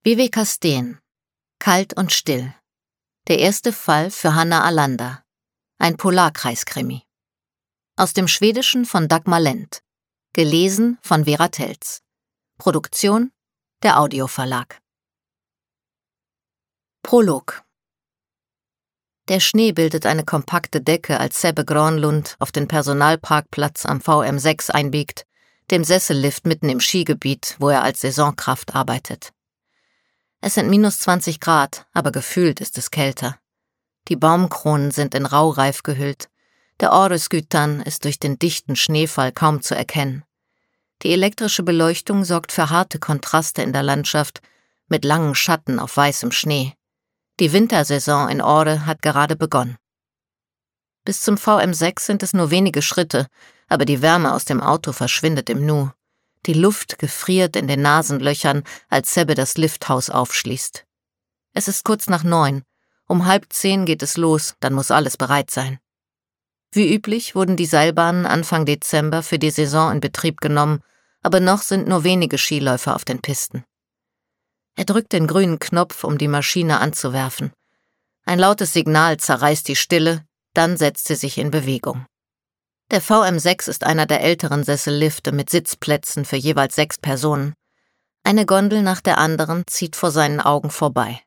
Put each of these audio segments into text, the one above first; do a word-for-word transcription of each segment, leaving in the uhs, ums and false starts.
Viveka Steen. Kalt und still. Der erste Fall für Hanna Alander. Ein Polarkreiskrimi. Aus dem Schwedischen von Dagmar Lent. Gelesen von Vera Telz. Produktion der Audioverlag. Prolog. Der Schnee bildet eine kompakte Decke, als Sebbe Granlund auf den Personalparkplatz am V M sechs einbiegt, dem Sessellift mitten im Skigebiet, wo er als Saisonkraft arbeitet. Es sind minus zwanzig Grad, aber gefühlt ist es kälter. Die Baumkronen sind in Raureif gehüllt. Der Orresgyttan ist durch den dichten Schneefall kaum zu erkennen. Die elektrische Beleuchtung sorgt für harte Kontraste in der Landschaft, mit langen Schatten auf weißem Schnee. Die Wintersaison in Åre hat gerade begonnen. Bis zum V M sechs sind es nur wenige Schritte, aber die Wärme aus dem Auto verschwindet im Nu. Die Luft gefriert in den Nasenlöchern, als Sebbe das Lifthaus aufschließt. Es ist kurz nach neun. Um halb zehn geht es los, dann muss alles bereit sein. Wie üblich wurden die Seilbahnen Anfang Dezember für die Saison in Betrieb genommen, aber noch sind nur wenige Skiläufer auf den Pisten. Er drückt den grünen Knopf, um die Maschine anzuwerfen. Ein lautes Signal zerreißt die Stille, dann setzt sie sich in Bewegung. Der V M sechs ist einer der älteren Sessellifte mit Sitzplätzen für jeweils sechs Personen. Eine Gondel nach der anderen zieht vor seinen Augen vorbei.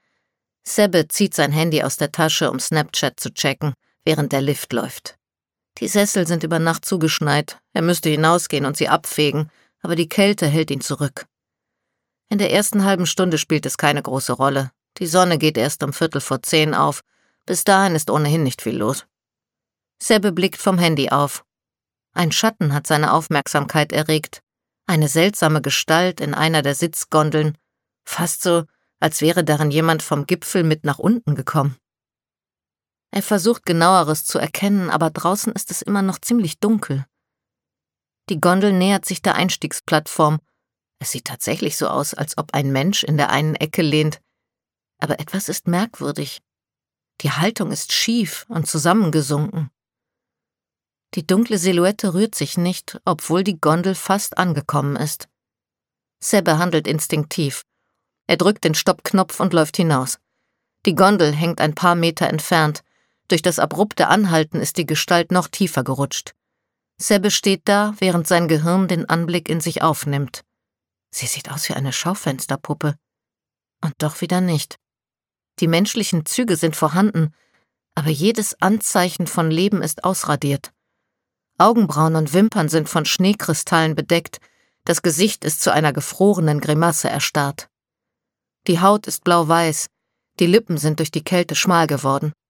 Sebbe zieht sein Handy aus der Tasche, um Snapchat zu checken, während der Lift läuft. Die Sessel sind über Nacht zugeschneit, er müsste hinausgehen und sie abfegen, aber die Kälte hält ihn zurück. In der ersten halben Stunde spielt es keine große Rolle. Die Sonne geht erst um Viertel vor zehn auf. Bis dahin ist ohnehin nicht viel los. Sebbe blickt vom Handy auf. Ein Schatten hat seine Aufmerksamkeit erregt. Eine seltsame Gestalt in einer der Sitzgondeln. Fast so, als wäre darin jemand vom Gipfel mit nach unten gekommen. Er versucht genaueres zu erkennen, aber draußen ist es immer noch ziemlich dunkel. Die Gondel nähert sich der Einstiegsplattform. Es sieht tatsächlich so aus, als ob ein Mensch in der einen Ecke lehnt. Aber etwas ist merkwürdig. Die Haltung ist schief und zusammengesunken. Die dunkle Silhouette rührt sich nicht, obwohl die Gondel fast angekommen ist. Sebbe handelt instinktiv. Er drückt den Stoppknopf und läuft hinaus. Die Gondel hängt ein paar Meter entfernt. Durch das abrupte Anhalten ist die Gestalt noch tiefer gerutscht. Sebbe steht da, während sein Gehirn den Anblick in sich aufnimmt. Sie sieht aus wie eine Schaufensterpuppe. Und doch wieder nicht. Die menschlichen Züge sind vorhanden, aber jedes Anzeichen von Leben ist ausradiert. Augenbrauen und Wimpern sind von Schneekristallen bedeckt, das Gesicht ist zu einer gefrorenen Grimasse erstarrt. Die Haut ist blau-weiß, die Lippen sind durch die Kälte schmal geworden.